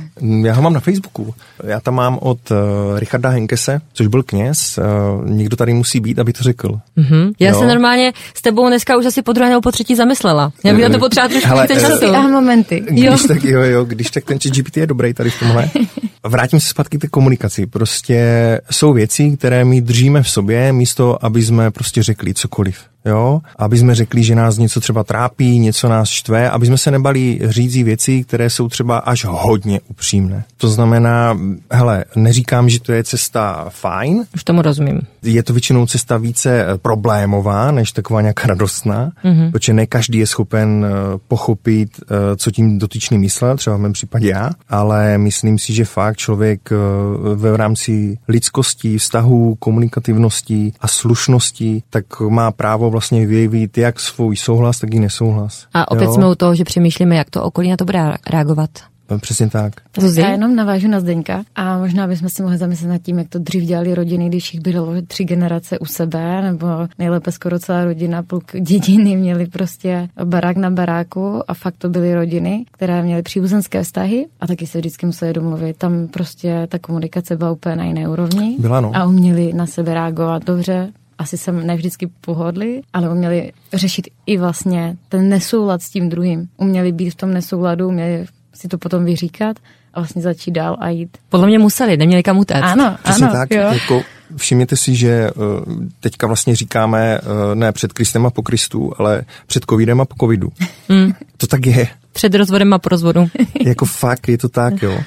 Já ho mám na Facebooku. Já tam mám od uh, Richarda Henkese, což byl kněz. Uh, někdo tady musí být, aby to řekl. Mm-hmm. Já jo. se normálně s tebou dneska už asi po druhé nebo po třetí zamyslela. Já bych na to potřeba trošku více času. A momenty. Když jo. tak, jo, jo, když tak ten ChatGPT je dobrý tady v tomhle. Vrátím se zpátky k té komunikaci. Prostě jsou věci, které my držíme v sobě, místo, aby jsme prostě řekli cokoliv. Jo, aby jsme řekli, že nás něco třeba trápí, něco nás štve, aby jsme se nebali říct věci, které jsou třeba až hodně upřímné. To znamená, hele, neříkám, že to je cesta fajn. Už tomu rozumím. Je to většinou cesta více problémová, než taková nějaká radostná, mm-hmm. protože ne každý je schopen pochopit, co tím dotyčný myslel, třeba v mém případě já, ale myslím si, že fakt člověk v rámci lidskosti, vztahu, komunikativnosti a slušnosti, tak má právo vlastně vyjevit jak svůj souhlas, tak i nesouhlas. A opět jo? jsme u toho, že přemýšlíme, jak to okolí na to bude reagovat. Přesně tak. Já jenom navážu na Zdeňka a možná bychom si mohli zamyslet nad tím, jak to dřív dělali rodiny, když jich bylo tři generace u sebe, nebo nejlépe skoro celá rodina, půl dědiny měli prostě barák na baráku a fakt to byly rodiny, které měly příbuzenské vztahy a taky se vždycky museli domluvit. Tam prostě ta komunikace byla úplně na jiné úrovni. Byla, no. A uměli na sebe reagovat dobře. Asi jsem ne vždycky pohodli, ale uměli řešit i vlastně ten nesoulad s tím druhým. Uměli být v tom nesouladu, uměli si to potom vyříkat a vlastně začít dál a jít. Podle mě museli, neměli kam utéct. Ano, přesně ano, tak. Jo. Jako, všimněte si, že teďka vlastně říkáme ne před Kristem a po Kristu, ale před covidem a po covidu. Mm. To tak je. Před rozvodem a po rozvodu. Jako fakt, je to tak, jo.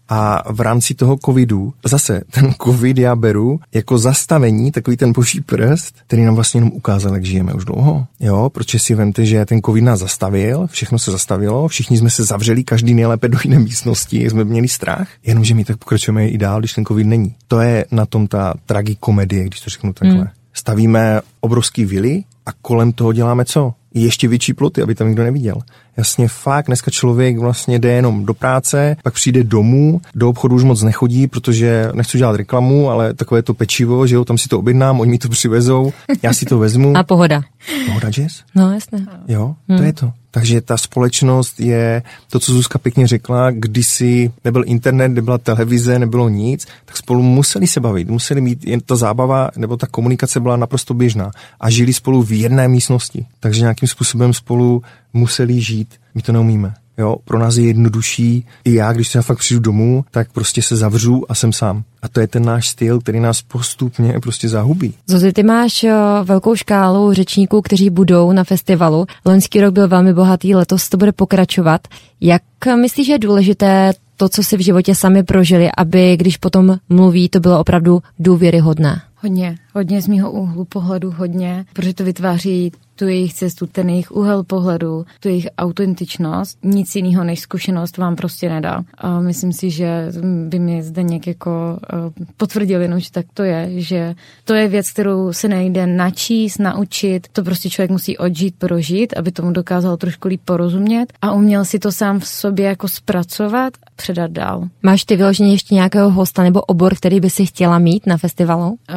A v rámci toho covidu, zase ten covid já beru jako zastavení, takový ten boží prst, který nám vlastně jenom ukázal, jak žijeme už dlouho. Jo, protože si vemte, že ten covid nás zastavil, všechno se zastavilo, všichni jsme se zavřeli, každý nejlépe do jiné místnosti, jsme měli strach, jenomže my tak pokračujeme i dál, když ten covid není. To je na tom ta tragikomedie, když to řeknu takhle. Hmm. Stavíme obrovský vily a kolem toho děláme co? Ještě větší ploty, aby tam nikdo neviděl. Jasně fakt, dneska člověk vlastně jde jenom do práce, pak přijde domů, do obchodu už moc nechodí, protože nechci dělat reklamu, ale takové to pečivo, že jo, tam si to objednám, oni mi to přivezou, já si to vezmu. A pohoda. Pohoda jazz? No, jasně. Jo, hmm. to je to. Takže ta společnost je to, co Zuzka pěkně řekla, kdysi nebyl internet, nebyla televize, nebylo nic, tak spolu museli se bavit, museli mít, jen ta zábava nebo ta komunikace byla naprosto běžná a žili spolu v jedné místnosti. Takže nějakým způsobem spolu museli žít. My to neumíme. Jo, pro nás je jednodušší, i já, když se fakt přijdu domů, tak prostě se zavřu a jsem sám. A to je ten náš styl, který nás postupně prostě zahubí. Zuzi, ty máš velkou škálu řečníků, kteří budou na festivalu. Loňský rok byl velmi bohatý, letos to bude pokračovat. Jak myslíš, že je důležité to, co si v životě sami prožili, aby když potom mluví, to bylo opravdu důvěryhodné? Hodně, hodně z mýho úhlu pohledu, hodně, protože to vytváří tu jejich cestu, ten jejich úhel pohledu, tu jejich autentičnost. Nic jiného než zkušenost vám prostě nedá. A myslím si, že by mi Zdeněk jako potvrdil jenom, že tak to je, že to je věc, kterou se nejde načíst, naučit, to prostě člověk musí odžít, prožít, aby tomu dokázal trošku líp porozumět a uměl si to sám v sobě jako zpracovat a předat dál. Máš ty vyloženě ještě nějakého hosta nebo obor, který by si chtěla mít na festivalu? Uh,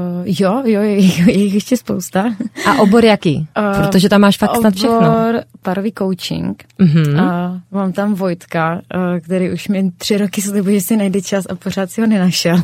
jo, jo, je, je jich ještě spousta. A obor jaký? Uh, Protože tam máš fakt snad všechno. Obor parový coaching. Uh-huh. Uh, mám tam Vojtka, uh, který už mě tři roky slibuje, že si najde čas a pořád si ho nenašel.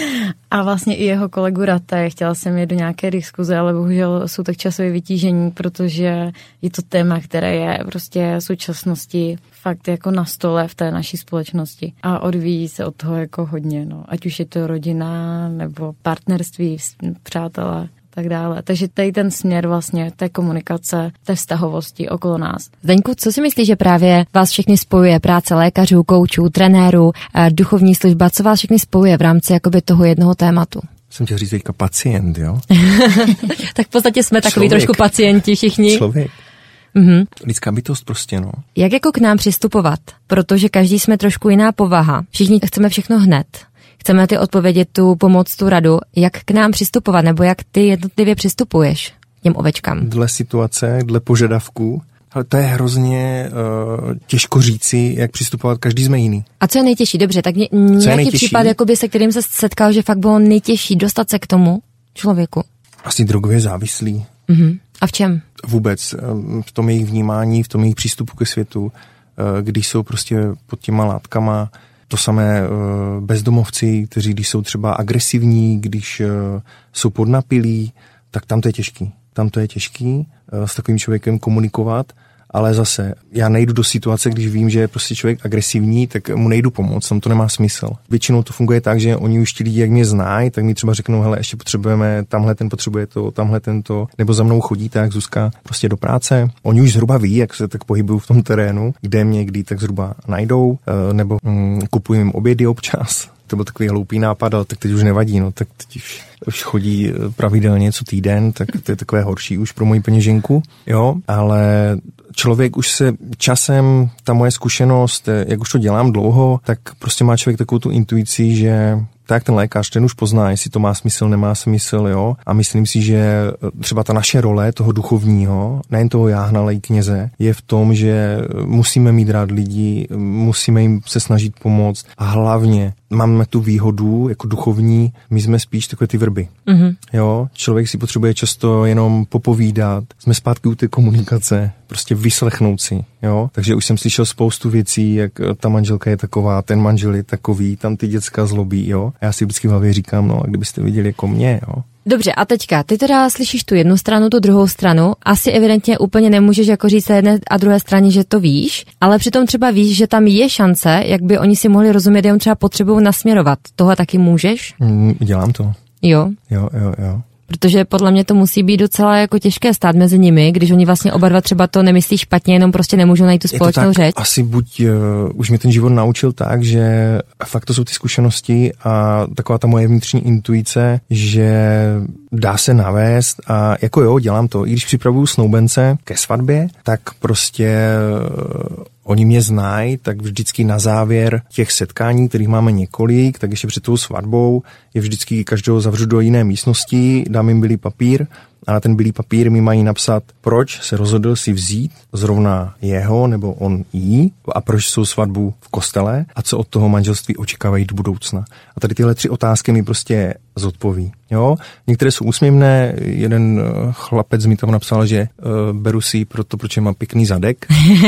A vlastně i jeho kolegu Rate. Chtěla jsem je do nějaké diskuze, ale bohužel jsou tak časově vytížení, protože je to téma, které je prostě v současnosti fakt jako na stole v té naší společnosti. A odvíjí se od toho jako hodně, no. Ať už je to rodina, nebo partnerství, přátelé, tak dále. Takže tady ten směr vlastně té komunikace, té vztahovosti okolo nás. Zdeňku, co si myslíš, že právě vás všechny spojuje? Práce lékařů, koučů, trenérů, duchovní služba, co vás všechny spojuje v rámci jakoby toho jednoho tématu? Jsem chtěl říct teďka pacient, jo? Tak v podstatě jsme takový Člověk. trošku pacienti všichni. Člověk. Mhm. Lidská bytost prostě, no. Jak jako k nám přistupovat? Protože každý jsme trošku jiná povaha. Všichni chceme všechno hned. Chceme ty odpovědi, tu pomoc, tu radu. Jak k nám přistupovat, nebo jak ty jednotlivě přistupuješ těm ovečkám? Dle situace, dle požadavků. Ale to je hrozně uh, těžko říci, jak přistupovat, každý jsme jiný. A co je nejtěžší? Dobře, tak ně, nějaký nejtěžší? případ, jakoby, se kterým se setkal, že fakt bylo nejtěžší dostat se k tomu člověku? Asi drogově závislý. Uh-huh. A v čem? Vůbec. V tom jejich vnímání, v tom jejich přístupu ke světu, když jsou prostě pod těma látkama. To samé bezdomovci, kteří když jsou třeba agresivní, když jsou podnapilí, tak tam to je těžký. Tam to je těžký s takovým člověkem komunikovat, ale zase já nejdu do situace, když vím, že je prostě člověk agresivní, tak mu nejdu pomoct, tam to nemá smysl. Většinou to funguje tak, že oni už ti lidi, jak mě znají, tak mi třeba řeknou, hele, ještě potřebujeme, tamhle ten potřebuje to, tamhle tento, nebo za mnou chodí tak Zuzka prostě do práce. Oni už zhruba ví, jak se tak pohybují v tom terénu, kde mě kdy tak zhruba najdou, nebo mm, kupuji jim obědy občas. To byl takový hloupý nápad, ale tak teď už nevadí, no, tak teď už, už chodí pravidelně co týden, tak to je takové horší už pro moji peněženku, jo, ale člověk už se časem, ta moje zkušenost, jak už to dělám dlouho, tak prostě má člověk takovou tu intuici, že tak ten lékař, ten už pozná, jestli to má smysl, nemá smysl, jo. A myslím si, že třeba ta naše role toho duchovního, nejen toho jáhna, ale i kněze, je v tom, že musíme mít rád lidi, musíme jim se snažit pomoct a hlavně máme tu výhodu jako duchovní, my jsme spíš takové ty vrby. Mm-hmm. Jo, člověk si potřebuje často jenom popovídat, jsme zpátky u té komunikace, prostě vyslechnout si, jo. Takže už jsem slyšel spoustu věcí, jak ta manželka je taková, ten manžel je takový, tam ty děcka zlobí, jo. A já si vždycky v hlavě říkám, no a kdybyste viděli jako mě, jo. Dobře, a teďka, ty teda slyšíš tu jednu stranu, tu druhou stranu, asi evidentně úplně nemůžeš jako říct jedné a druhé straně, že to víš, ale přitom třeba víš, že tam je šance, jak by oni si mohli rozumět, jenom třeba potřebují nasměrovat. Tohle taky můžeš? Mm, dělám to. Jo? Jo, jo, jo. Protože podle mě to musí být docela jako těžké stát mezi nimi, když oni vlastně oba dva třeba to nemyslí špatně, jenom prostě nemůžou najít tu společnou je to tak, řeč. Asi buď uh, už mě ten život naučil tak, že fakt to jsou ty zkušenosti a taková ta moje vnitřní intuice, že dá se navést a jako jo, dělám to. I když připravuju snoubence ke svatbě, tak prostě uh, oni mě znají, tak vždycky na závěr těch setkání, kterých máme několik, tak ještě před tou svatbou je vždycky každého zavřu do jiné místnosti, dám jim bílý papír a na ten bílý papír mi mají napsat, proč se rozhodl si vzít zrovna jeho nebo on jí a proč jsou svatbu v kostele a co od toho manželství očekávají do budoucna. A tady tyhle tři otázky mi prostě zodpoví. Jo? Některé jsou úsměvné, jeden chlapec mi tam napsal, že uh, beru si proto, proč mám pěkný zadek.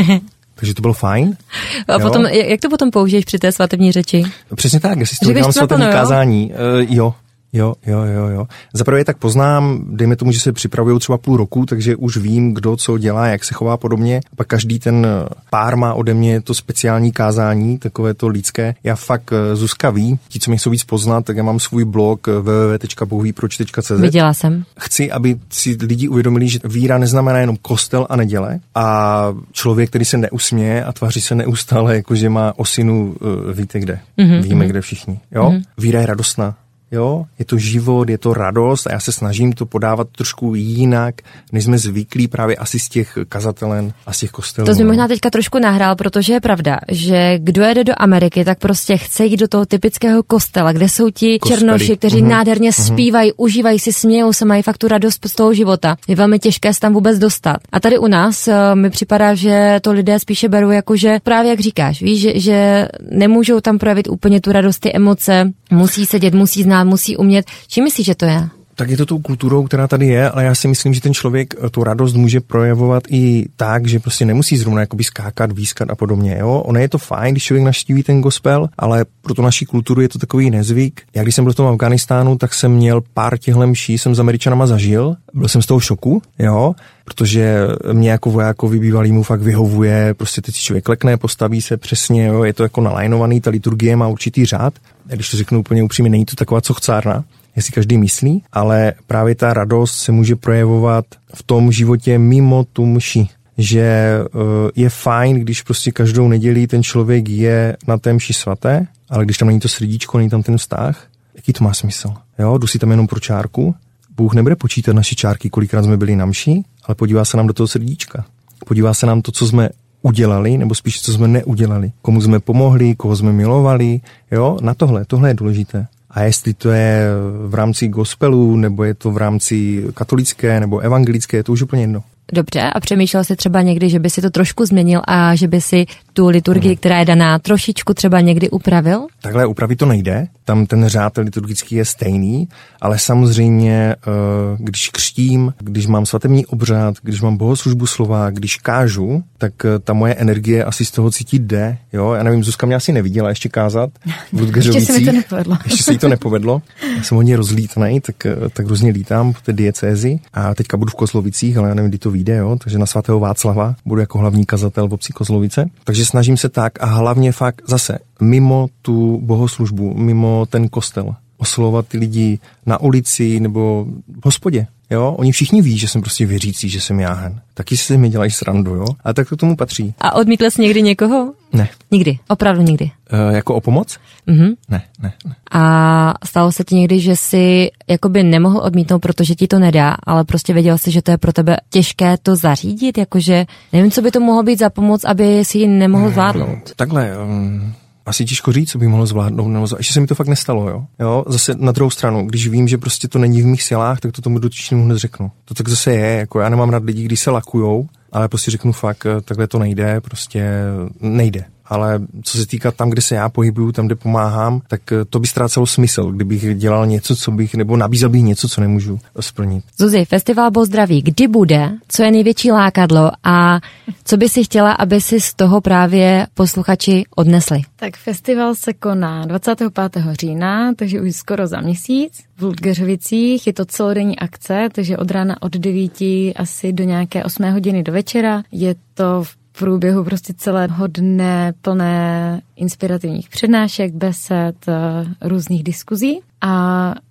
Takže to bylo fajn. A jo? Potom, jak to potom použiješ při té svatební řeči? Přesně tak, jestli to dělám svatební kázání. Uh, jo. Jo, jo, jo, jo. Zaprvé tak poznám, dejme tomu, že se připravují třeba půl roku, takže už vím, kdo co dělá, jak se chová podobně. Pak každý ten pár má ode mě to speciální kázání, takové to lidské. Já fakt, Zuzka ví, ti, co mě chcou víc poznat, tak já mám svůj blog w w w tečka bohvíproč tečka c z. Viděla jsem. Chci, aby si lidi uvědomili, že víra neznamená jenom kostel a neděle a člověk, který se neusměje a tváří se neustále, jakože má osinu, víte kde. Mm-hmm. Víme, kde všichni. Jo? Mm-hmm. Víra je radostná. Jo, je to život, je to radost a já se snažím to podávat trošku jinak, než jsme zvyklí právě asi z těch kazatelen a z těch kostelů. To jsi možná teďka trošku nahrál, protože je pravda, že kdo jede do Ameriky, tak prostě chce jít do toho typického kostela, kde jsou ti Kosteli. černoši, kteří uhum. nádherně uhum. zpívají, užívají si, smějou se, mají fakt tu radost z toho života. Je velmi těžké se tam vůbec dostat. A tady u nás uh, mi připadá, že to lidé spíše berou jako, že právě jak říkáš, víš, že, že nemůžou tam projevit úplně tu radost, ty emoce, musí sedět, musí znát, musí umět. Čím myslíš, že to je? Tak je to tou kulturou, která tady je, ale já si myslím, že ten člověk tu radost může projevovat i tak, že prostě nemusí zrovna jakoby skákat, výskat a podobně. Jo? Ono je to fajn, když člověk navštíví ten gospel, ale pro tu naši kulturu je to takový nezvyk. Já když jsem byl v tom Afghánistánu, tak jsem měl pár těchhle mší, jsem s Američanama zažil. Byl jsem z toho v šoku, jo, protože mě jako vojákovi bývalýmu fakt vyhovuje, prostě teď si člověk lekne, postaví se přesně, jo, je to jako nalajnovaný, ta liturgie má určitý řád. A když to řeknu úplně upřímně, není to taková cochcárna, jestli každý myslí, ale právě ta radost se může projevovat v tom životě mimo tu mši. Že uh, je fajn, když prostě každou neděli ten člověk je na té mši svaté, ale když tam není to srdíčko, není tam ten vztah, jaký to má smysl? Jo, jdu si tam jenom pro čárku. Bůh nebude počítat naše čárky, kolikrát jsme byli na mši, ale podívá se nám do toho srdíčka. Podívá se nám to, co jsme udělali, nebo spíš, co jsme neudělali. Komu jsme pomohli, koho jsme milovali, jo, na tohle, tohle je důležité. A jestli to je v rámci gospelu, nebo je to v rámci katolické, nebo evangelické, je to už úplně jedno. Dobře, a přemýšlel jsi třeba někdy, že by si to trošku změnil a že by si tu liturgii, hmm. která je daná, trošičku třeba někdy upravil? Takhle upravit to nejde, tam ten řád liturgický je stejný, ale samozřejmě, když křtím, když mám svatební obřad, když mám bohoslužbu slova, když kážu, tak ta moje energie asi z toho cítit jde. Jo? Já nevím, Zuzka mě asi neviděla ještě kázat v Ludgeřovicích. Ještě se mi to nepovedlo. Ještě se jí to nepovedlo. Já jsem hodně rozlítnej, tak, tak různě lítám v té diecézi a teďka budu v Kozlovicích, ale já nevím, kdy to vyjde, jo? Takže na svatého Václava budu jako hlavní kazatel v obci Kozlovice. Takže snažím se tak a hlavně fakt zase mimo tu bohoslužbu, mimo ten kostel, oslovovat ty lidi na ulici nebo v hospodě. Jo, oni všichni ví, že jsem prostě věřící, že jsem jáhen. Taky si mi dělají srandu, jo? A tak to tomu patří. A odmítl jsi někdy někoho? Ne. Nikdy? Opravdu nikdy? E, jako o pomoc? Mhm. Ne, ne, ne. A stalo se ti někdy, že jsi jakoby nemohl odmítnout, protože ti to nedá, ale prostě věděl jsi, že to je pro tebe těžké to zařídit? Jakože nevím, co by to mohlo být za pomoc, aby si ji nemohl zvládnout. Takhle... Um... Asi těžko říct, co bych mohl zvládnout, nebo ještě se mi to fakt nestalo, jo. Jo, zase na druhou stranu, když vím, že prostě to není v mých silách, tak to tomu dotyčnému hned řeknu. To tak zase je, jako já nemám rád lidí, když se lakujou, ale prostě řeknu fakt, takhle to nejde, prostě nejde. Ale co se týká tam, kde se já pohybuju, tam, kde pomáhám, tak to by ztrácelo smysl, kdybych dělal něco, co bych, nebo nabízel bych něco, co nemůžu splnit. Zuzi, Festival Bozdraví, kdy bude, co je největší lákadlo a co by si chtěla, aby si z toho právě posluchači odnesli? Tak festival se koná dvacátého pátého října, takže už skoro za měsíc v Ludgeřovicích. Je to celodenní akce, takže od rána od devíti asi do nějaké osmé hodiny do večera. Je to v průběhu prostě celého dne plné inspirativních přednášek, besed, různých diskuzí. A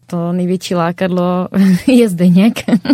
to největší lákadlo je Zdeněk.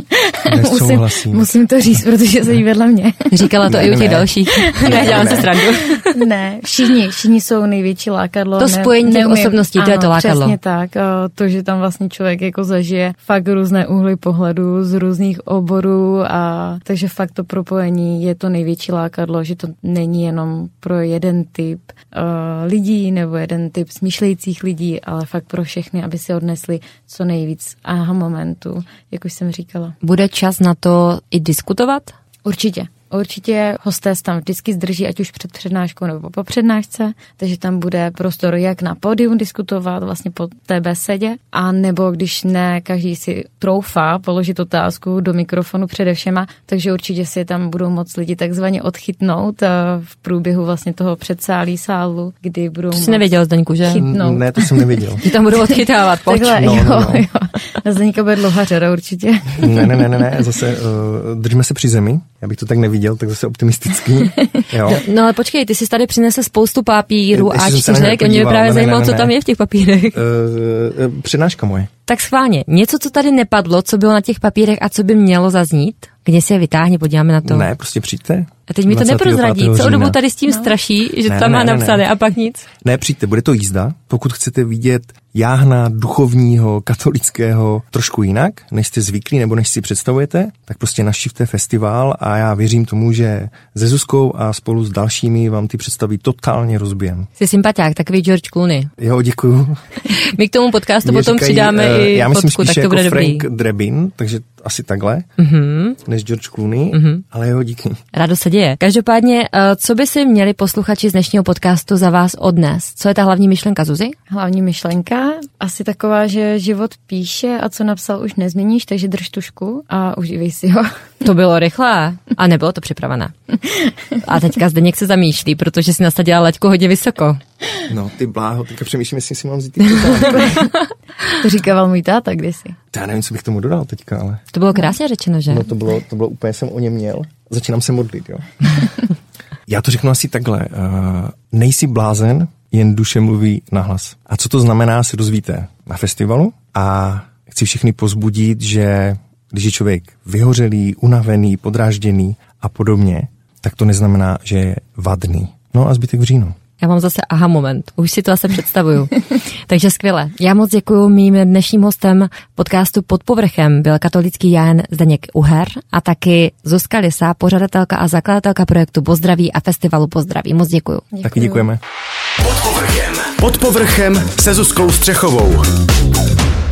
musím, musím to říct, protože se jí vedle mě. Říkala to ne, i u těch ne. dalších. Ne, ne, dělám se srandu. Ne, všichni, všichni jsou největší lákadlo. To spojení těch osobností, to je to lákadlo. Přesně tak. To, že tam vlastně člověk jako zažije fakt různé úhly pohledu z různých oborů a takže fakt to propojení je to největší lákadlo, že to není jenom pro jeden typ uh, lidí nebo jeden typ smýšlejících lidí, ale fakt pro všechny, aby si odnesli co nejvíc aha momentů, jak už jsem říkala. Bude čas na to i diskutovat? Určitě. Určitě hosté tam vždycky zdrží, ať už před přednáškou nebo po přednášce, takže tam bude prostor jak na pódium diskutovat vlastně po té besedě, a nebo když ne, každý si troufá položit otázku do mikrofonu přede všema, takže určitě si tam budou moc lidi takzvaně odchytnout v průběhu vlastně toho předsálí sálu, kdy budou To jsi nevěděl, Zdeňku, že? Chytnout. Ne, to jsem nevěděl. Ti tam budou odchytávat, pojď. Takhle, No, jo, no, no. jo. Na Zdeňka bude dlouhá řada určitě. Ne, ne, ne, ne, ne. Zase uh, držme se při zemi. Já bych to tak neviděl, tak zase optimistický. Jo. No ale počkej, ty jsi tady přinesl spoustu papírů Ještě A jsem se na ně čtyři, a mě podíval. právě Ne, ne, zajímalo, ne, co ne. tam je v těch papírech. Uh, uh, přednáška moje. Tak schválně, něco, co tady nepadlo, co bylo na těch papírech a co by mělo zaznít, kde si je vytáhně, podíváme na to. Ne, prostě přijďte. A teď mi to dvacátého neprozradí, pátého co o dobu října. tady s tím No. straší, že Ne, tam ne, má ne, napsané ne. a pak nic. Ne, přijďte, bude to jízda. Pokud chcete vidět jáhna duchovního, katolického trošku jinak, než jste zvyklí nebo než si představujete, tak prostě navštivte festival a já věřím tomu, že se Zuzkou a spolu s dalšími vám ty představy totálně rozbijem. Jsi sympatiák, takový George Clooney. Jo, děkuju. My k tomu podcastu Mě potom říkají, přidáme eh, i já myslím fotku, spíš tak to jako bude dobrý. Frank Drebin, takže asi takhle, Mhm. než George Clooney, Mhm. ale jo, díky. Rádo se děje. Každopádně, eh, co by si měli posluchači z dnešního podcastu za vás odnést? Co je ta hlavní myšlenka, Zuzi? Hlavní myšlenka asi taková, že život píše a co napsal už nezměníš, takže drž tušku a užívej si ho. To bylo rychlé a nebylo to připravené. A teďka Zdeněk se zamýšlí, protože si nasadila laťku hodně vysoko. No, ty bláho, teďka přemýšlím, jestli si mám vzít ty poznámky. To říkával můj táta kdysi. To já nevím, co bych tomu dodal teďka, ale... To bylo krásně řečeno, že? No to bylo, to bylo úplně, jsem o něm měl. Začínám se modlit, jo. Já to řeknu asi takhle. Uh, nejsi blázen, jen duše mluví nahlas. A co to znamená, se dozvíte na festivalu. A chci všechny pozbudit, že když je člověk vyhořelý, unavený, podrážděný a podobně, tak to neznamená, že je vadný. No a zbytek v říjnu. Já mám zase aha moment, už si to asi představuju. Takže skvěle. Já moc děkuju, mým dnešním hostem podcastu Pod povrchem byl katolický Jan Zdeněk Uher a taky Zuzka Lisa, pořadatelka a zakladatelka projektu Pozdraví a festivalu Pozdraví. Moc děkuju. Děkuju. Taky děkujeme. Pod povrchem. Pod povrchem se Zuzkou Střechovou.